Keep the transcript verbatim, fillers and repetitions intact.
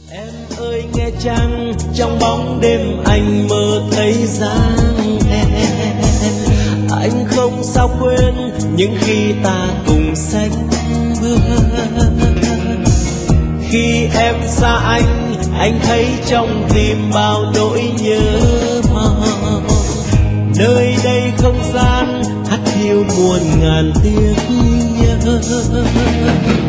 Em ơi nghe chăng, trong bóng đêm anh mơ thấy dáng em. Anh không sao quên những khi ta cùng xanh bước. Khi em xa anh, anh thấy trong tim bao nỗi nhớ mong. Nơi đây không gian hắt hiu muôn ngàn tiếc nhớ.